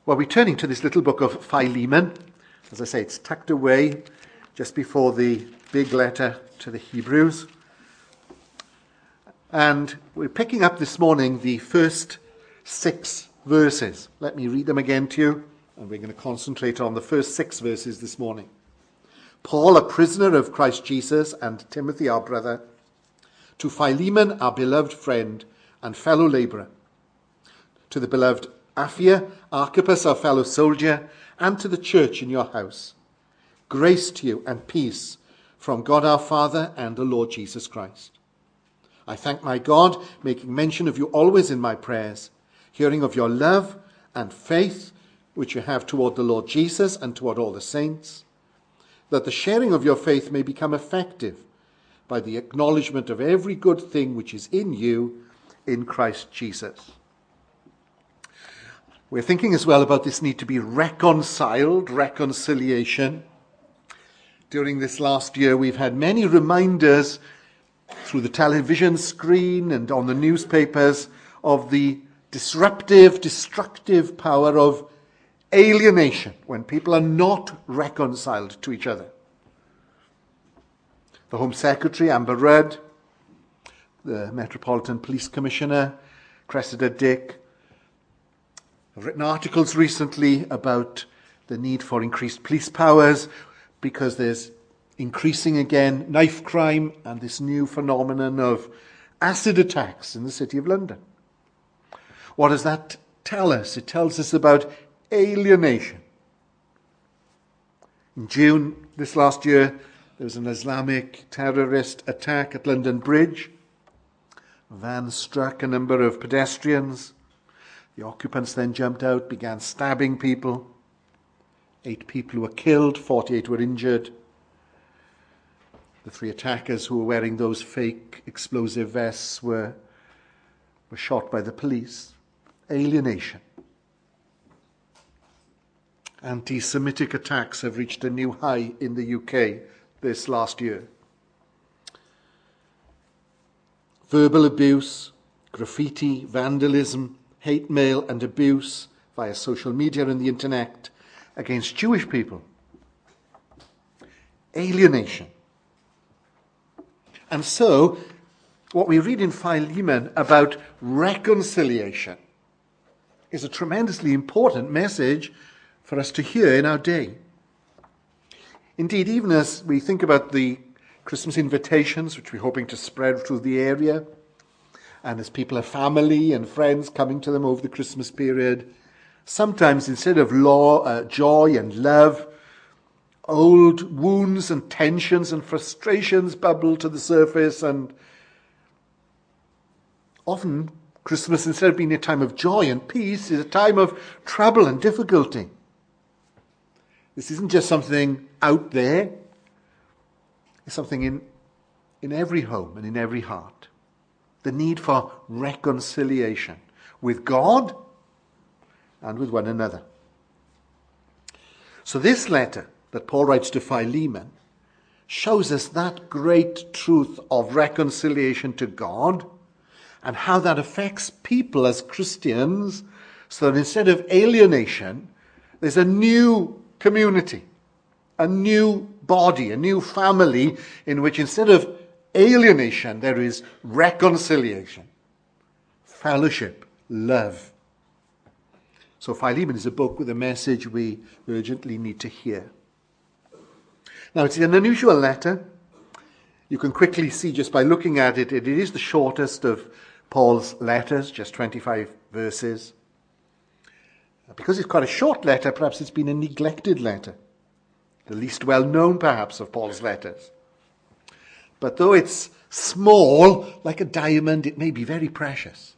Well, we're turning to this little book of Philemon. As I say, it's tucked away just before the big letter to the Hebrews. And we're picking up this morning the first 6 verses. Let me read them again to you, and we're going to concentrate on the first 6 verses this morning. Paul, a prisoner of Christ Jesus, and Timothy, our brother, to Philemon, our beloved friend and fellow labourer, to the beloved Apphia, Archippus, our fellow soldier, and to the church in your house. Grace to you and peace from God our Father and the Lord Jesus Christ. I thank my God, making mention of you always in my prayers, hearing of your love and faith which you have toward the Lord Jesus and toward all the saints, that the sharing of your faith may become effective by the acknowledgement of every good thing which is in you in Christ Jesus. We're thinking as well about this need to be reconciled, reconciliation. During this last year, we've had many reminders through the television screen and on the newspapers of the disruptive, destructive power of alienation when people are not reconciled to each other. The Home Secretary, Amber Rudd, the Metropolitan Police Commissioner, Cressida Dick, have written articles recently about the need for increased police powers because there's increasing again knife crime and this new phenomenon of acid attacks in the City of London. What does that tell us? It tells us about alienation. In June this last year, there was an Islamic terrorist attack at London Bridge. A van struck a number of pedestrians. The occupants then jumped out, began stabbing people. 8 people were killed, 48 were injured. The 3 attackers who were wearing those fake explosive vests were shot by the police. Alienation. Anti-Semitic attacks have reached a new high in the UK this last year. Verbal abuse, graffiti, vandalism, hate mail and abuse via social media and the internet against Jewish people. Alienation. And so, what we read in Philemon about reconciliation is a tremendously important message for us to hear in our day. Indeed, even as we think about the Christmas invitations, which we're hoping to spread through the area, and as people have family and friends coming to them over the Christmas period, sometimes instead of joy and love, old wounds and tensions and frustrations bubble to the surface, and often Christmas, instead of being a time of joy and peace, is a time of trouble and difficulty. This isn't just something out there. It's something in every home and in every heart. The need for reconciliation with God and with one another. So this letter that Paul writes to Philemon shows us that great truth of reconciliation to God and how that affects people as Christians, so that instead of alienation, there's a new community, a new body, a new family in which instead of alienation, there is reconciliation, fellowship, love. So Philemon is a book with a message we urgently need to hear. Now, it's an unusual letter. You can quickly see just by looking at it, it is the shortest of Paul's letters, just 25 verses. Because it's quite a short letter, perhaps it's been a neglected letter, the least well-known perhaps of Paul's letters. But though it's small, like a diamond, it may be very precious.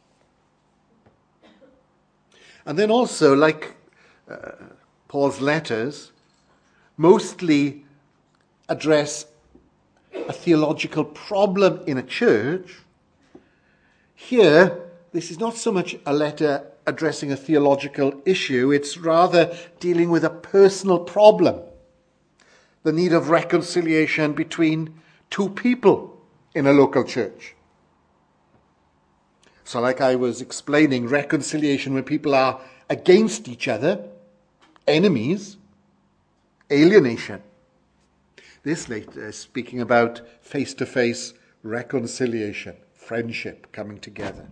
And then also, like Paul's letters, mostly address a theological problem in a church. Here, this is not so much a letter addressing a theological issue, it's rather dealing with a personal problem. The need of reconciliation between 2 people in a local church. So like I was explaining, reconciliation when people are against each other enemies, alienation. This later is speaking about face-to-face reconciliation, friendship coming together.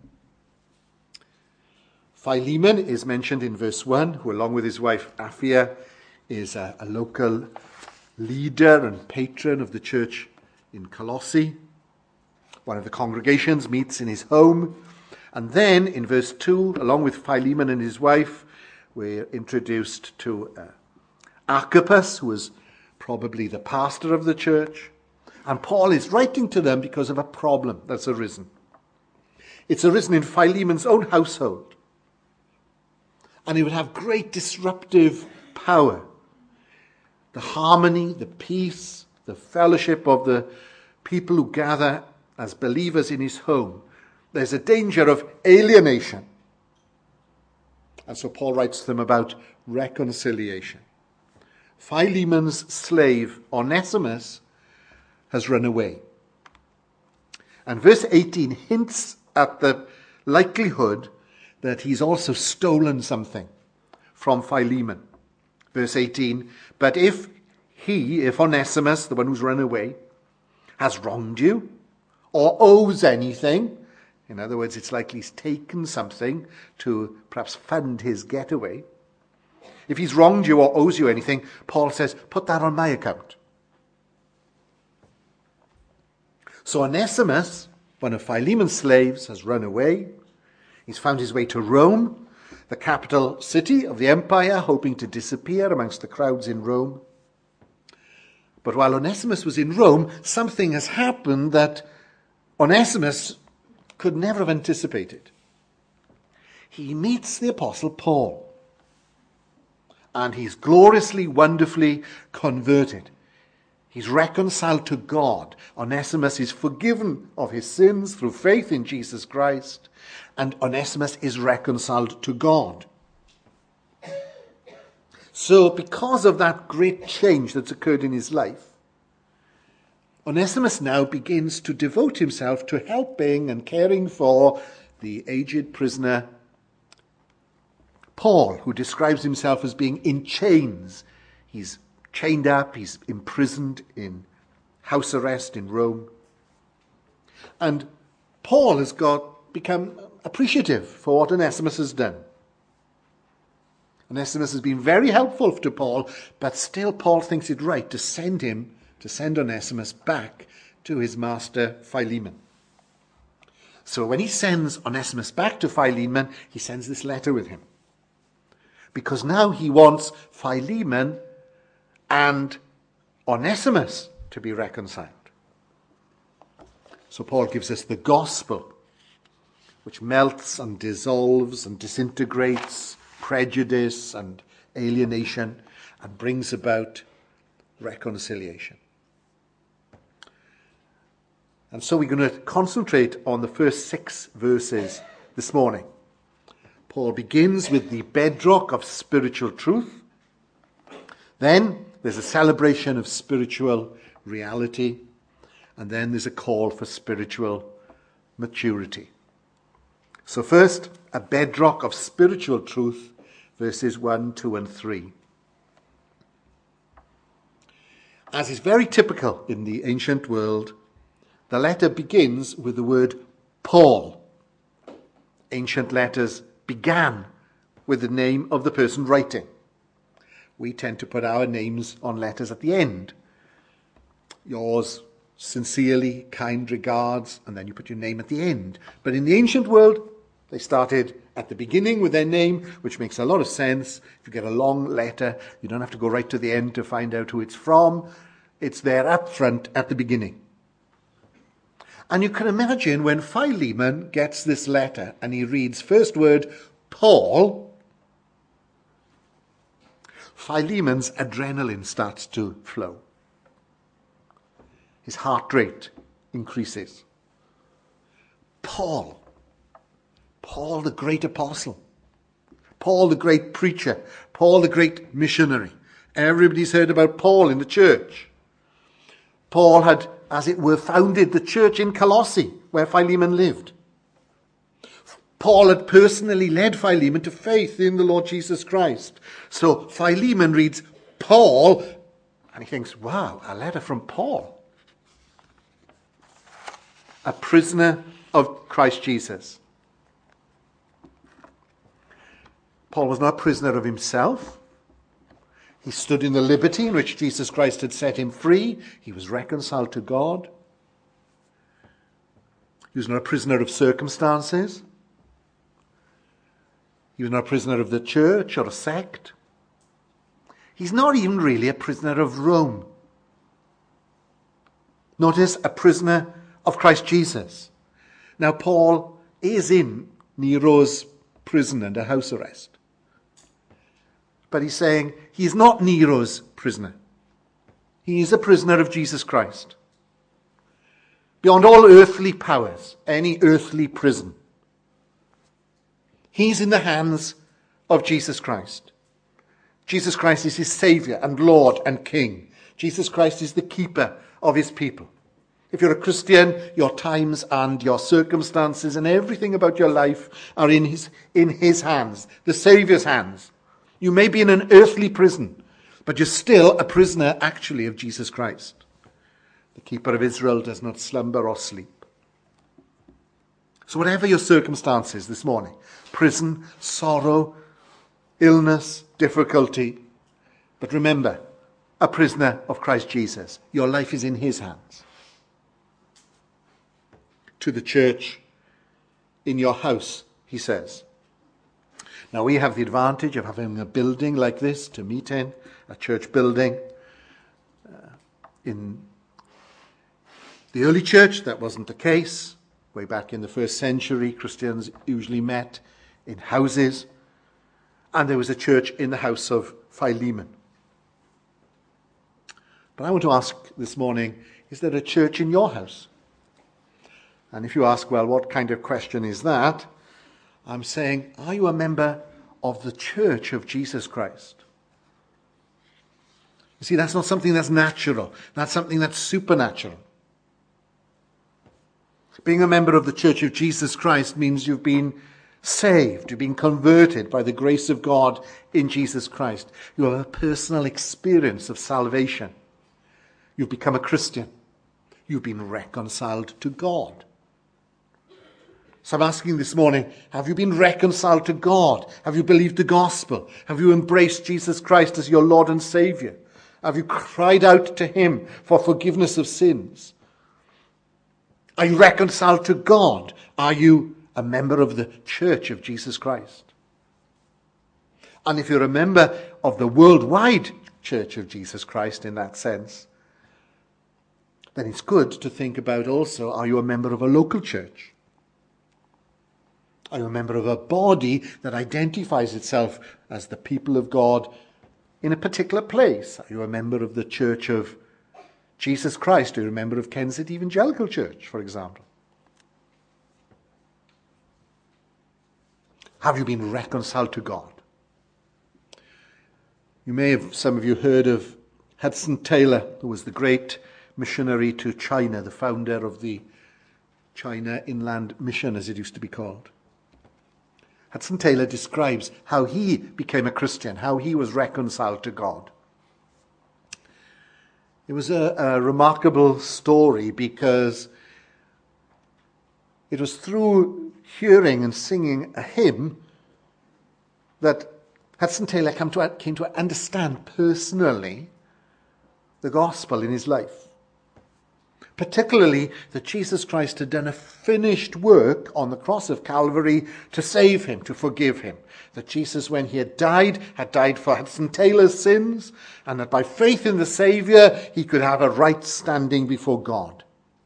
Philemon is mentioned in verse 1, who along with his wife Apphia is a local leader and patron of the church in Colossae. One of the congregations meets in his home. And then in verse 2, along with Philemon and his wife, we're introduced to Archippus, who was probably the pastor of the church. And Paul is writing to them because of a problem that's arisen. It's arisen in Philemon's own household. And it would have great disruptive power. The harmony, the peace, the fellowship of the people who gather as believers in his home. There's a danger of alienation. And so Paul writes to them about reconciliation. Philemon's slave, Onesimus, has run away. And verse 18 hints at the likelihood that he's also stolen something from Philemon. Verse 18, but if Onesimus, the one who's run away, has wronged you or owes anything, in other words, it's likely he's taken something to perhaps fund his getaway. If he's wronged you or owes you anything, Paul says, put that on my account. So Onesimus, one of Philemon's slaves, has run away. He's found his way to Rome, the capital city of the empire, hoping to disappear amongst the crowds in Rome. But while Onesimus was in Rome, something has happened that Onesimus could never have anticipated. He meets the Apostle Paul, and he's gloriously, wonderfully converted. He's reconciled to God. Onesimus is forgiven of his sins through faith in Jesus Christ, and Onesimus is reconciled to God. So because of that great change that's occurred in his life, Onesimus now begins to devote himself to helping and caring for the aged prisoner Paul, who describes himself as being in chains. He's chained up, he's imprisoned in house arrest in Rome. And Paul has become appreciative for what Onesimus has done. Onesimus has been very helpful to Paul, but still Paul thinks it right to send Onesimus back to his master Philemon. So when he sends Onesimus back to Philemon, he sends this letter with him. Because now he wants Philemon and Onesimus to be reconciled. So Paul gives us the gospel, which melts and dissolves and disintegrates prejudice and alienation and brings about reconciliation. And so we're going to concentrate on the first 6 verses this morning. Paul begins with the bedrock of spiritual truth. Then there's a celebration of spiritual reality. And then there's a call for spiritual maturity. So first, a bedrock of spiritual truth, verses 1, 2, and 3. As is very typical in the ancient world, the letter begins with the word Paul. Ancient letters began with the name of the person writing. We tend to put our names on letters at the end. Yours sincerely, kind regards, and then you put your name at the end. But in the ancient world, they started at the beginning with their name, which makes a lot of sense. If you get a long letter, you don't have to go right to the end to find out who it's from. It's there up front at the beginning. And you can imagine when Philemon gets this letter and he reads first word, Paul, Philemon's adrenaline starts to flow. His heart rate increases. Paul the great apostle, Paul the great preacher, Paul the great missionary. Everybody's heard about Paul in the church. Paul had, as it were, founded the church in Colossae, where Philemon lived. Paul had personally led Philemon to faith in the Lord Jesus Christ. So Philemon reads Paul, and he thinks, wow, a letter from Paul. A prisoner of Christ Jesus. Paul was not a prisoner of himself. He stood in the liberty in which Jesus Christ had set him free. He was reconciled to God. He was not a prisoner of circumstances. He was not a prisoner of the church or a sect. He's not even really a prisoner of Rome. Notice, a prisoner of Christ Jesus. Now, Paul is in Nero's prison under house arrest. But he's saying he's not Nero's prisoner. He is a prisoner of Jesus Christ. Beyond all earthly powers, any earthly prison, he's in the hands of Jesus Christ. Jesus Christ is his Saviour and Lord and King. Jesus Christ is the keeper of his people. If you're a Christian, your times and your circumstances and everything about your life are in his hands, the Saviour's hands. You may be in an earthly prison, but you're still a prisoner actually of Jesus Christ. The keeper of Israel does not slumber or sleep. So whatever your circumstances this morning, prison, sorrow, illness, difficulty, but remember, a prisoner of Christ Jesus. Your life is in his hands. To the church in your house, he says. Now we have the advantage of having a building like this to meet in, a church building. In the early church, that wasn't the case. Way back in the first century, Christians usually met in houses. And there was a church in the house of Philemon. But I want to ask this morning, is there a church in your house? And if you ask, well, what kind of question is that? I'm saying, are you a member of the church of Jesus Christ? You see, that's not something that's natural. That's something that's supernatural. Being a member of the church of Jesus Christ means you've been saved, you've been converted by the grace of God in Jesus Christ. You have a personal experience of salvation. You've become a Christian. You've been reconciled to God. So I'm asking this morning, have you been reconciled to God? Have you believed the gospel? Have you embraced Jesus Christ as your Lord and Saviour? Have you cried out to him for forgiveness of sins? Are you reconciled to God? Are you a member of the church of Jesus Christ? And if you're a member of the worldwide church of Jesus Christ in that sense, then it's good to think about also, are you a member of a local church? Are you a member of a body that identifies itself as the people of God in a particular place? Are you a member of the church of Jesus Christ? Are you a member of Kensett Evangelical Church, for example? Have you been reconciled to God? You may have, some of you, heard of Hudson Taylor, who was the great missionary to China, the founder of the China Inland Mission, as it used to be called. Hudson Taylor describes how he became a Christian, how he was reconciled to God. It was a remarkable story because it was through hearing and singing a hymn that Hudson Taylor came to understand personally the gospel in his life. Particularly that Jesus Christ had done a finished work on the cross of Calvary to save him, to forgive him. That Jesus, when he had died for Hudson Taylor's sins, and that by faith in the Saviour, he could have a right standing before God.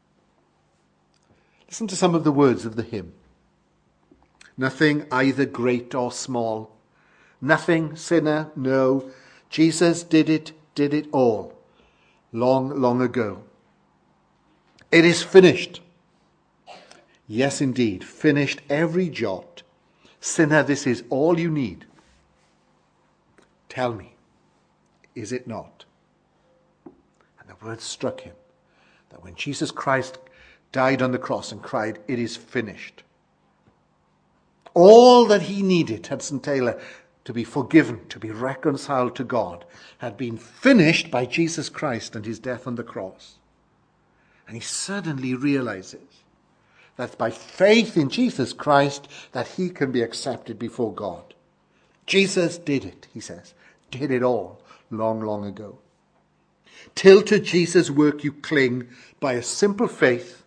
Listen to some of the words of the hymn. Nothing either great or small. Nothing, sinner, no. Jesus did it all. Long, long ago. It is finished. Yes, indeed, finished every jot. Sinner, this is all you need. Tell me, is it not? And the words struck him that when Jesus Christ died on the cross and cried, it is finished, All that he needed, Hudson Taylor, to be forgiven, to be reconciled to God, had been finished by Jesus Christ and his death on the cross. And he suddenly realizes that by faith in Jesus Christ, that he can be accepted before God. Jesus did it, he says, did it all long, long ago. Till to Jesus' work you cling by a simple faith.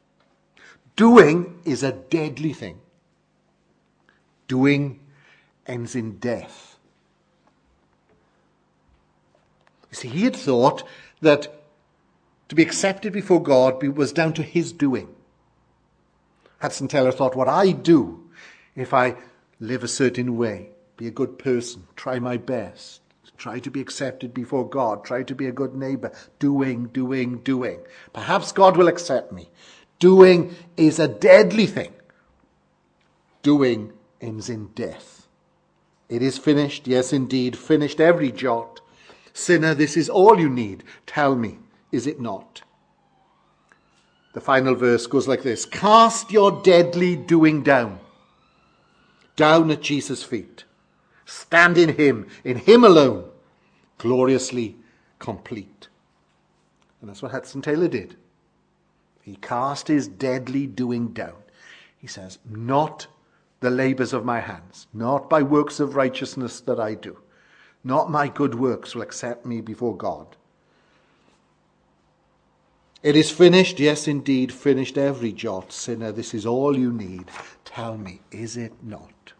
Doing is a deadly thing. Doing ends in death. You see, he had thought that to be accepted before God was down to his doing. Hudson Taylor thought, what I do, if I live a certain way, be a good person, try my best, try to be accepted before God, try to be a good neighbor, doing. Perhaps God will accept me. Doing is a deadly thing. Doing ends in death. It is finished, yes indeed, finished every jot. Sinner, this is all you need. Tell me, is it not? The final verse goes like this. Cast your deadly doing down at Jesus' feet. Stand in him alone, gloriously complete. And that's what Hudson Taylor did. He cast his deadly doing down. He says, not the labors of my hands, not by works of righteousness that I do, not my good works will accept me before God. It is finished, yes indeed, finished every jot. Sinner, this is all you need. Tell me, is it not?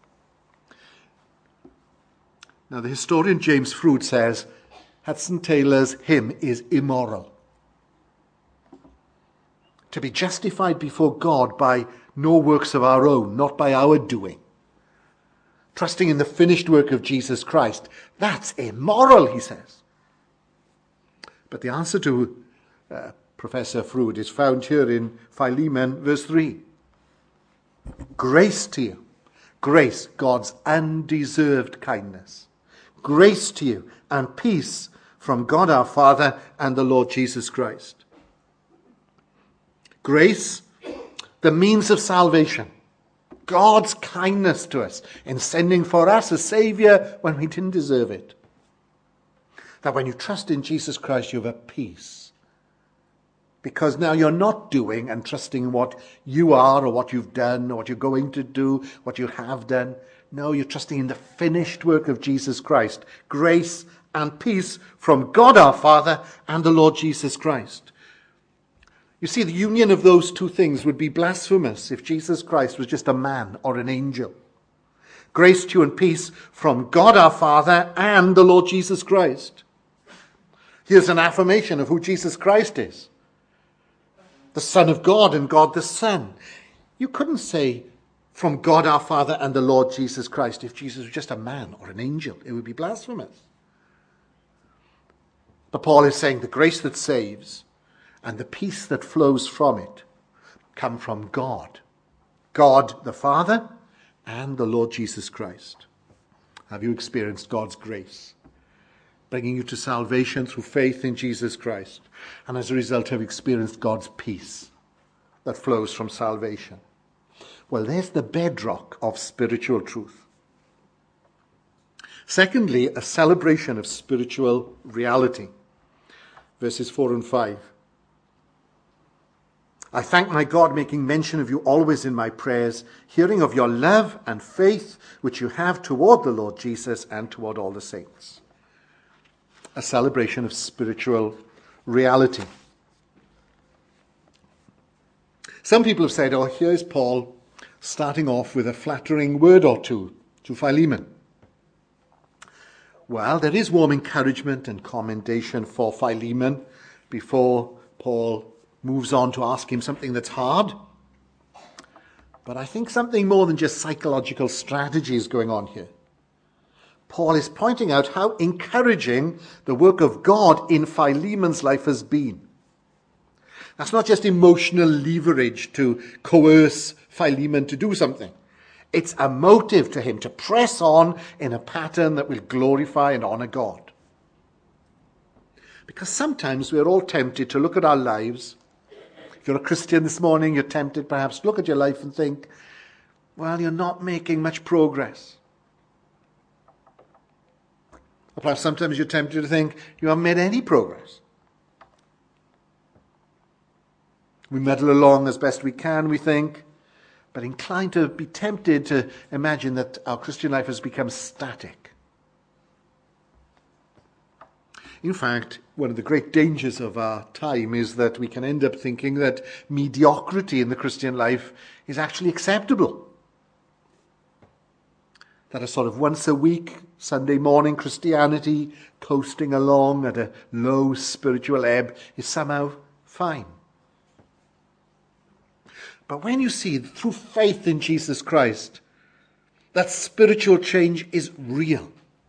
Now the historian James Froude says Hudson Taylor's hymn is immoral. To be justified before God by no works of our own, not by our doing. Trusting in the finished work of Jesus Christ. That's immoral, he says. But the answer to Professor Froude is found here in Philemon, verse 3. Grace to you. Grace, God's undeserved kindness. Grace to you and peace from God our Father and the Lord Jesus Christ. Grace, the means of salvation. God's kindness to us in sending for us a Savior when we didn't deserve it. That when you trust in Jesus Christ, you have a peace. Because now you're not doing and trusting what you are or what you've done or what you're going to do, what you have done. No, you're trusting in the finished work of Jesus Christ. Grace and peace from God our Father and the Lord Jesus Christ. You see, the union of those two things would be blasphemous if Jesus Christ was just a man or an angel. Grace to you and peace from God our Father and the Lord Jesus Christ. Here's an affirmation of who Jesus Christ is. The Son of God and God the Son. You couldn't say from God our Father and the Lord Jesus Christ if Jesus was just a man or an angel. It would be blasphemous. But Paul is saying the grace that saves and the peace that flows from it come from God. God the Father and the Lord Jesus Christ. Have you experienced God's grace, bringing you to salvation through faith in Jesus Christ? And as a result have experienced God's peace that flows from salvation? Well, there's the bedrock of spiritual truth. Secondly, a celebration of spiritual reality. Verses 4 and 5. I thank my God, making mention of you always in my prayers, hearing of your love and faith which you have toward the Lord Jesus and toward all the saints. A celebration of spiritual reality. Some people have said, oh, here's Paul starting off with a flattering word or two to Philemon. Well, there is warm encouragement and commendation for Philemon before Paul moves on to ask him something that's hard. But I think something more than just psychological strategy is going on here. Paul is pointing out how encouraging the work of God in Philemon's life has been. That's not just emotional leverage to coerce Philemon to do something. It's a motive to him to press on in a pattern that will glorify and honor God. Because sometimes we're all tempted to look at our lives. If you're a Christian this morning, you're tempted perhaps to look at your life and think, well, you're not making much progress. Or perhaps sometimes you're tempted to think you haven't made any progress. We muddle along as best we can, we think, but inclined to be tempted to imagine that our Christian life has become static. In fact, one of the great dangers of our time is that we can end up thinking that mediocrity in the Christian life is actually acceptable. That a sort of once a week, Sunday morning Christianity, coasting along at a low spiritual ebb, is somehow fine. But when you see through faith in Jesus Christ that spiritual change is real,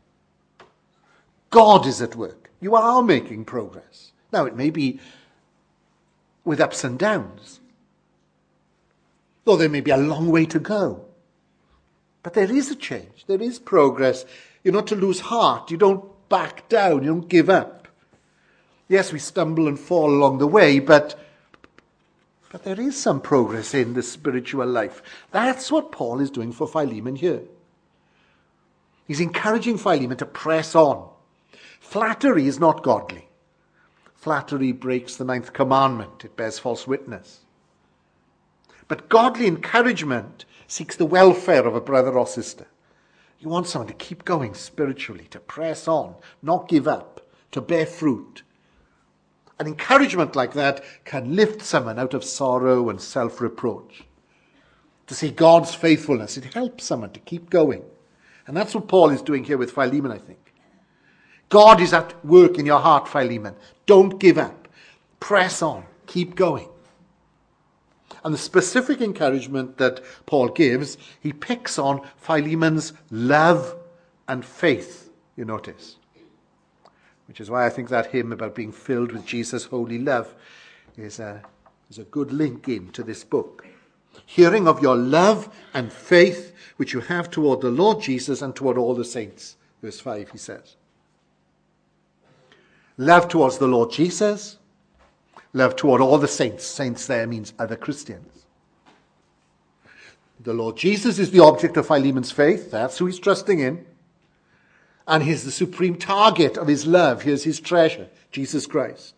God is at work. You are making progress. Now, it may be with ups and downs, though there may be a long way to go. But there is a change. There is progress. You're not to lose heart. You don't back down. You don't give up. Yes, we stumble and fall along the way, but there is some progress in the spiritual life. That's what Paul is doing for Philemon here. He's encouraging Philemon to press on. Flattery is not godly. Flattery breaks the 9th commandment. It bears false witness. But godly encouragement seeks the welfare of a brother or sister. You want someone to keep going spiritually, to press on, not give up, to bear fruit. An encouragement like that can lift someone out of sorrow and self-reproach. To see God's faithfulness, it helps someone to keep going. And that's what Paul is doing here with Philemon, I think. God is at work in your heart, Philemon. Don't give up. Press on. Keep going. And the specific encouragement that Paul gives, he picks on Philemon's love and faith, you notice. Which is why I think that hymn about being filled with Jesus' holy love is a good link into this book. Hearing of your love and faith which you have toward the Lord Jesus and toward all the saints. Verse 5, he says. Love towards the Lord Jesus. Love toward all the saints. Saints there means other Christians. The Lord Jesus is the object of Philemon's faith. That's who he's trusting in. And he's the supreme target of his love. Here's his treasure, Jesus Christ.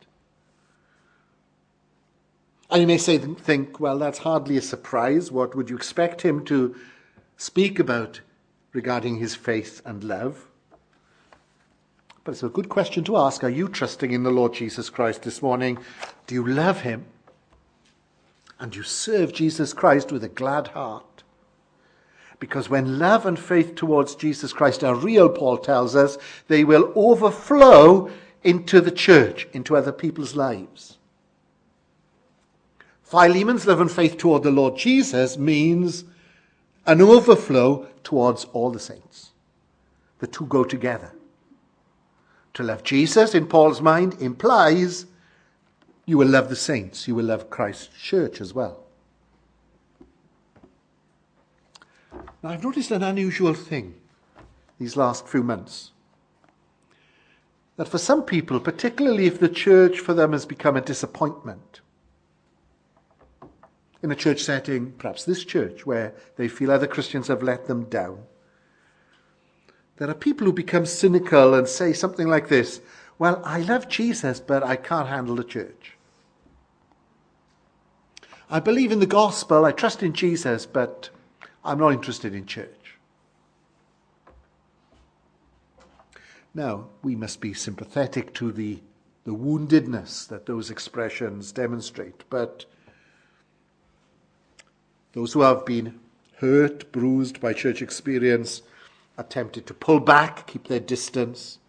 And you may think, well, that's hardly a surprise. What would you expect him to speak about regarding his faith and love? But it's a good question to ask. Are you trusting in the Lord Jesus Christ this morning? Do you love him? And you serve Jesus Christ with a glad heart? Because when love and faith towards Jesus Christ are real, Paul tells us, they will overflow into the church, into other people's lives. Philemon's love and faith toward the Lord Jesus means an overflow towards all the saints. The two go together. To love Jesus, in Paul's mind, implies you will love the saints. You will love Christ's church as well. Now, I've noticed an unusual thing these last few months. That for some people, particularly if the church for them has become a disappointment, in a church setting, perhaps this church, where they feel other Christians have let them down, there are people who become cynical and say something like this, well, I love Jesus, but I can't handle the church. I believe in the gospel, I trust in Jesus, but I'm not interested in church. Now, we must be sympathetic to the woundedness that those expressions demonstrate, but those who have been hurt, bruised by church experience are tempted to pull back, keep their distance.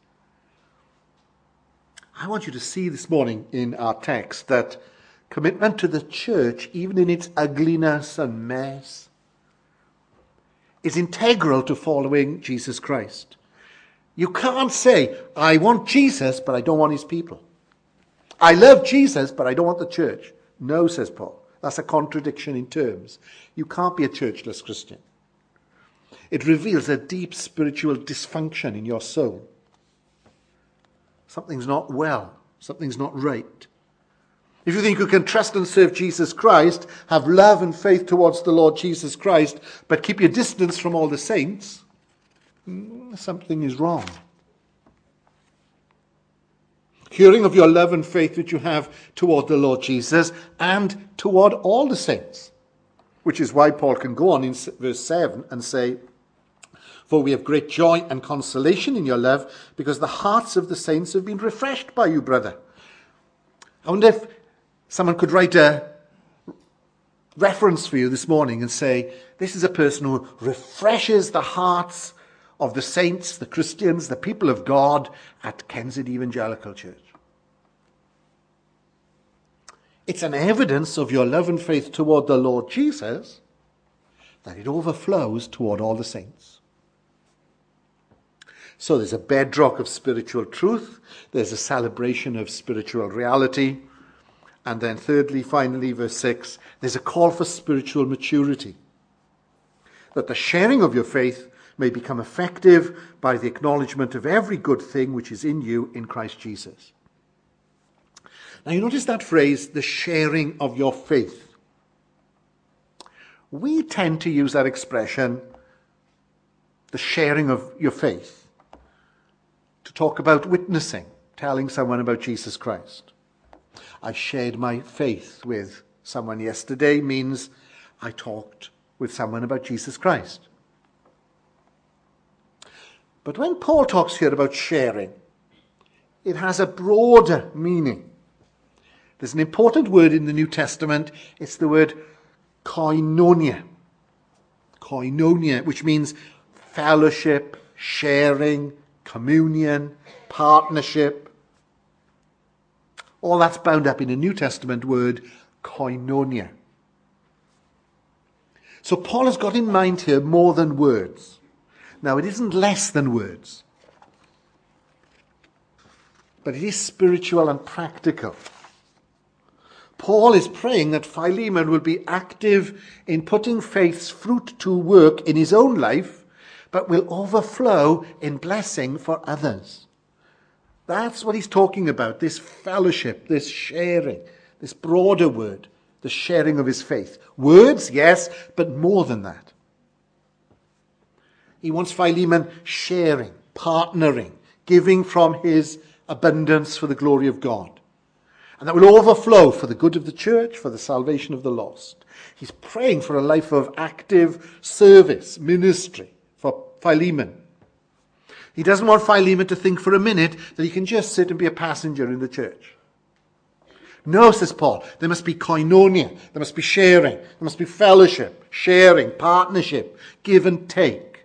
I want you to see this morning in our text that commitment to the church, even in its ugliness and mess, is integral to following Jesus Christ. You can't say, I want Jesus, but I don't want his people. I love Jesus, but I don't want the church. No, says Paul. That's a contradiction in terms. You can't be a churchless Christian. It reveals a deep spiritual dysfunction in your soul. Something's not well. Something's not right. If you think you can trust and serve Jesus Christ, have love and faith towards the Lord Jesus Christ, but keep your distance from all the saints, something is wrong. Hearing of your love and faith which you have toward the Lord Jesus and toward all the saints, which is why Paul can go on in verse 7 and say, for we have great joy and consolation in your love, because the hearts of the saints have been refreshed by you, brother. I wonder if someone could write a reference for you this morning and say, this is a person who refreshes the hearts of the saints, the Christians, the people of God at Kensington Evangelical Church. It's an evidence of your love and faith toward the Lord Jesus that it overflows toward all the saints. So there's a bedrock of spiritual truth. There's a celebration of spiritual reality. And then thirdly, finally, verse 6, there's a call for spiritual maturity. That the sharing of your faith may become effective by the acknowledgement of every good thing which is in you in Christ Jesus. Now you notice that phrase, the sharing of your faith. We tend to use that expression, the sharing of your faith, to talk about witnessing, telling someone about Jesus Christ. I shared my faith with someone yesterday means I talked with someone about Jesus Christ. But when Paul talks here about sharing, it has a broader meaning. There's an important word in the New Testament. It's the word koinonia. Koinonia, which means fellowship, sharing, communion, partnership. All that's bound up in a New Testament word, koinonia. So Paul has got in mind here more than words. Now, it isn't less than words, but it is spiritual and practical. Paul is praying that Philemon will be active in putting faith's fruit to work in his own life, but will overflow in blessing for others. That's what he's talking about, this fellowship, this sharing, this broader word, the sharing of his faith. Words, yes, but more than that. He wants Philemon sharing, partnering, giving from his abundance for the glory of God. And that will overflow for the good of the church, for the salvation of the lost. He's praying for a life of active service, ministry for Philemon. He doesn't want Philemon to think for a minute that he can just sit and be a passenger in the church. No, says Paul, there must be koinonia, there must be sharing, there must be fellowship, sharing, partnership, give and take.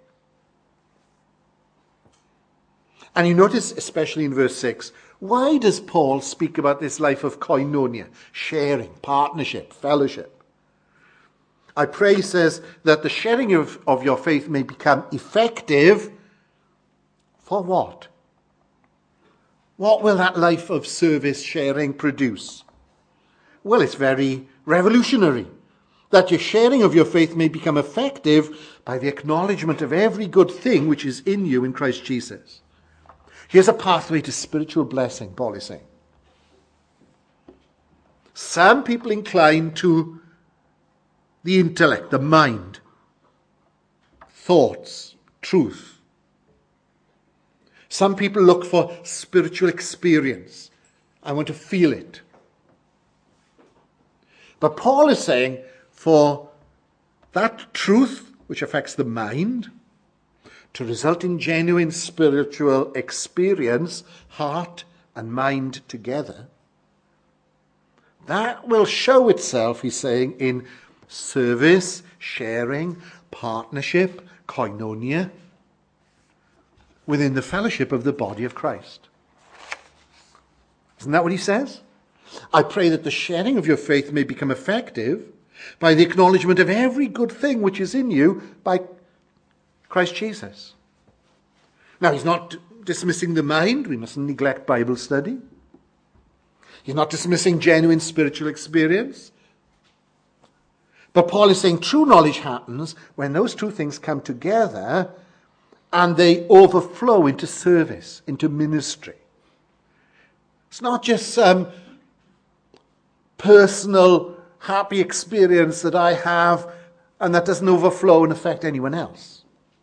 And you notice, especially in verse 6, why does Paul speak about this life of koinonia, sharing, partnership, fellowship? I pray, he says, that the sharing of your faith may become effective. For what? What will that life of service sharing produce? Well, it's very revolutionary. That your sharing of your faith may become effective by the acknowledgement of every good thing which is in you in Christ Jesus. Here's a pathway to spiritual blessing, Paul is saying. Some people incline to the intellect, the mind, thoughts, truth. Some people look for spiritual experience. I want to feel it. But Paul is saying for that truth which affects the mind to result in genuine spiritual experience, heart and mind together, that will show itself, he's saying, in service, sharing, partnership, koinonia, within the fellowship of the body of Christ. Isn't that what he says? I pray that the sharing of your faith may become effective by the acknowledgement of every good thing which is in you by Christ Jesus. Now, he's not dismissing the mind. We mustn't neglect Bible study. He's not dismissing genuine spiritual experience. But Paul is saying true knowledge happens when those two things come together and they overflow into service, into ministry. It's not just some personal, happy experience that I have, and that doesn't overflow and affect anyone else.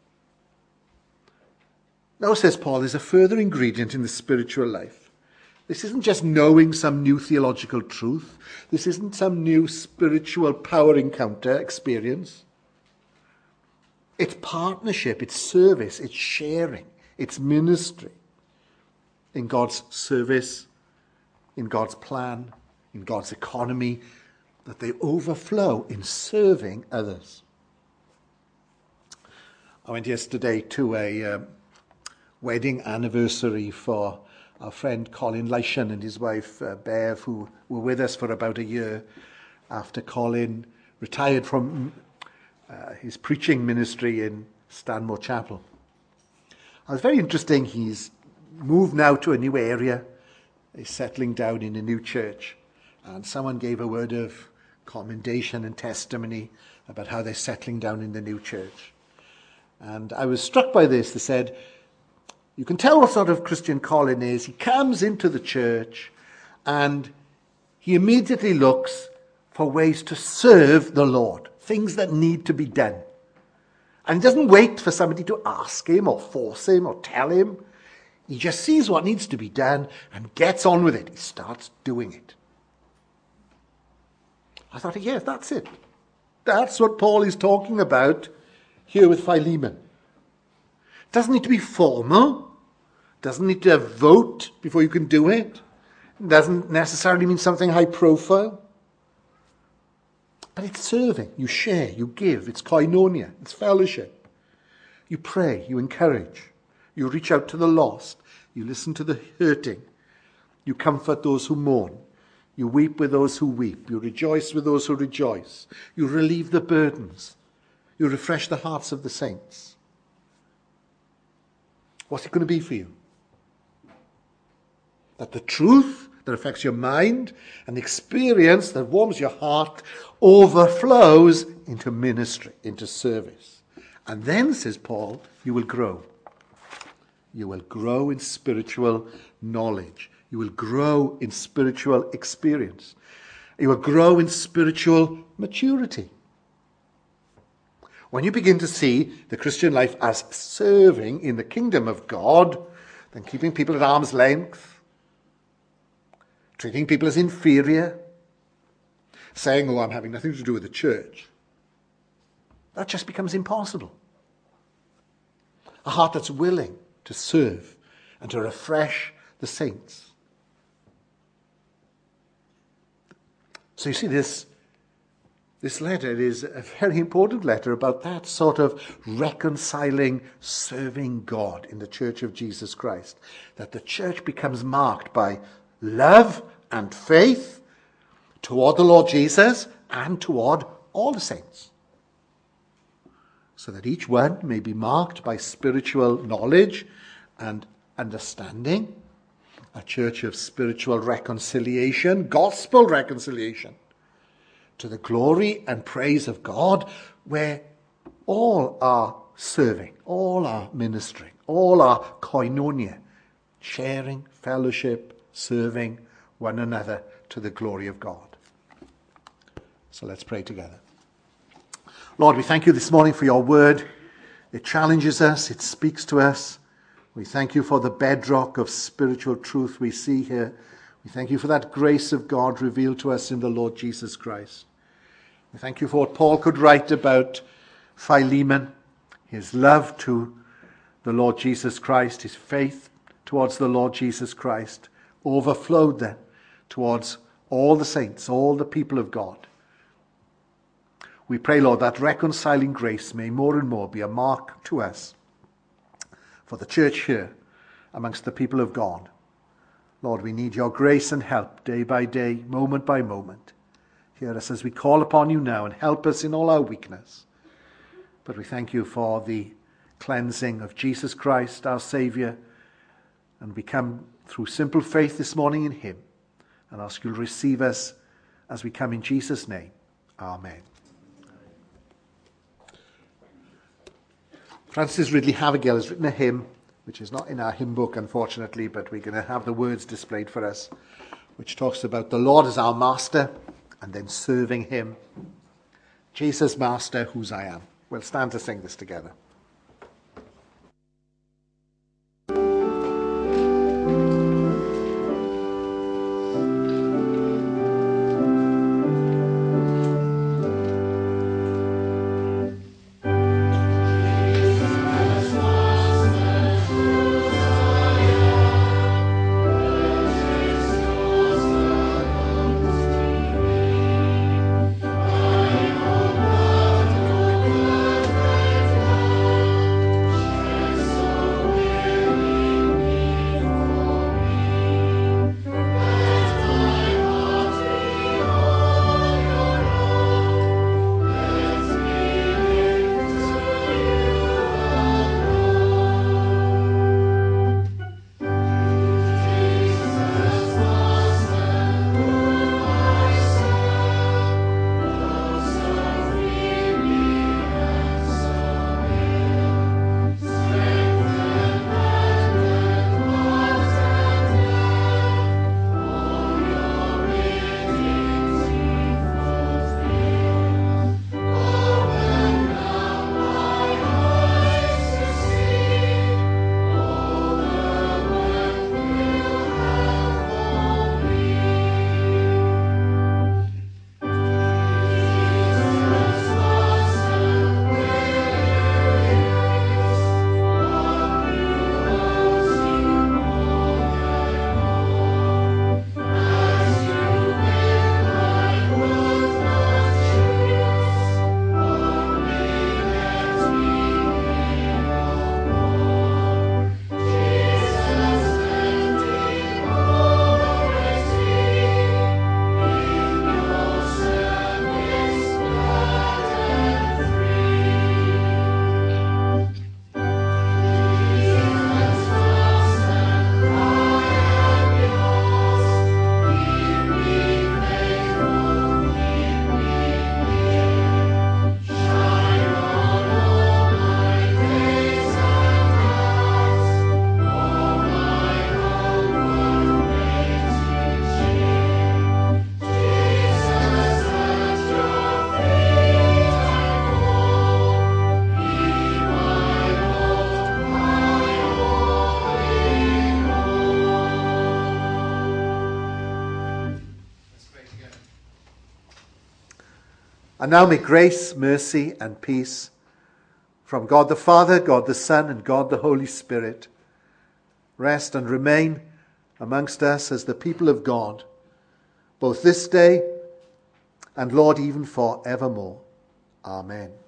Now, says Paul, there's a further ingredient in the spiritual life. This isn't just knowing some new theological truth. This isn't some new spiritual power encounter experience. It's partnership, it's service, it's sharing, it's ministry in God's service, in God's plan, in God's economy, that they overflow in serving others. I went yesterday to a wedding anniversary for our friend Colin Lyshan and his wife Bev, who were with us for about a year after Colin retired from his preaching ministry in Stanmore Chapel. It was very interesting. He's moved now to a new area. He's settling down in a new church. And someone gave a word of commendation and testimony about how they're settling down in the new church. And I was struck by this. They said, you can tell what sort of Christian Colin is. He comes into the church and he immediately looks for ways to serve the Lord, things that need to be done. And he doesn't wait for somebody to ask him or force him or tell him. He just sees what needs to be done and gets on with it. He starts doing it. I thought, yes, that's it. That's what Paul is talking about here with Philemon. It doesn't need to be formal. It doesn't need to vote before you can do it. It doesn't necessarily mean something high profile. But it's serving. You share, you give. It's koinonia. It's fellowship. You pray, you encourage. You reach out to the lost. You listen to the hurting. You comfort those who mourn. You weep with those who weep. You rejoice with those who rejoice. You relieve the burdens. You refresh the hearts of the saints. What's it going to be for you? That the truth that affects your mind and the experience that warms your heart overflows into ministry, into service. And then, says Paul, you will grow. You will grow in spiritual knowledge. You will grow in spiritual experience. You will grow in spiritual maturity. When you begin to see the Christian life as serving in the kingdom of God, then keeping people at arm's length, treating people as inferior, saying, oh, I'm having nothing to do with the church, that just becomes impossible. A heart that's willing to serve and to refresh the saints. So you see, this letter is a very important letter about that sort of reconciling, serving God in the Church of Jesus Christ. That the church becomes marked by love and faith toward the Lord Jesus and toward all the saints. So that each one may be marked by spiritual knowledge and understanding. A church of spiritual reconciliation, gospel reconciliation, to the glory and praise of God, where all are serving, all are ministering, all are koinonia, sharing, fellowship, serving one another to the glory of God. So let's pray together. Lord, we thank you this morning for your word. It challenges us, it speaks to us. We thank you for the bedrock of spiritual truth we see here. We thank you for that grace of God revealed to us in the Lord Jesus Christ. We thank you for what Paul could write about Philemon, his love to the Lord Jesus Christ, his faith towards the Lord Jesus Christ, overflowed then towards all the saints, all the people of God. We pray, Lord, that reconciling grace may more and more be a mark to us for the church here amongst the people of God. Lord, we need your grace and help day by day, moment by moment. Hear us as we call upon you now and help us in all our weakness. But we thank you for the cleansing of Jesus Christ, our Saviour, and we come through simple faith this morning in him and ask you to receive us as we come in Jesus' name. Amen. Francis Ridley Havergal has written a hymn, which is not in our hymn book, unfortunately, but we're going to have the words displayed for us, which talks about the Lord as our master, and then serving him. Jesus, Master, whose I am. We'll stand to sing this together. And now may grace, mercy, and peace from God the Father, God the Son, and God the Holy Spirit rest and remain amongst us as the people of God, both this day and, Lord, even for evermore. Amen.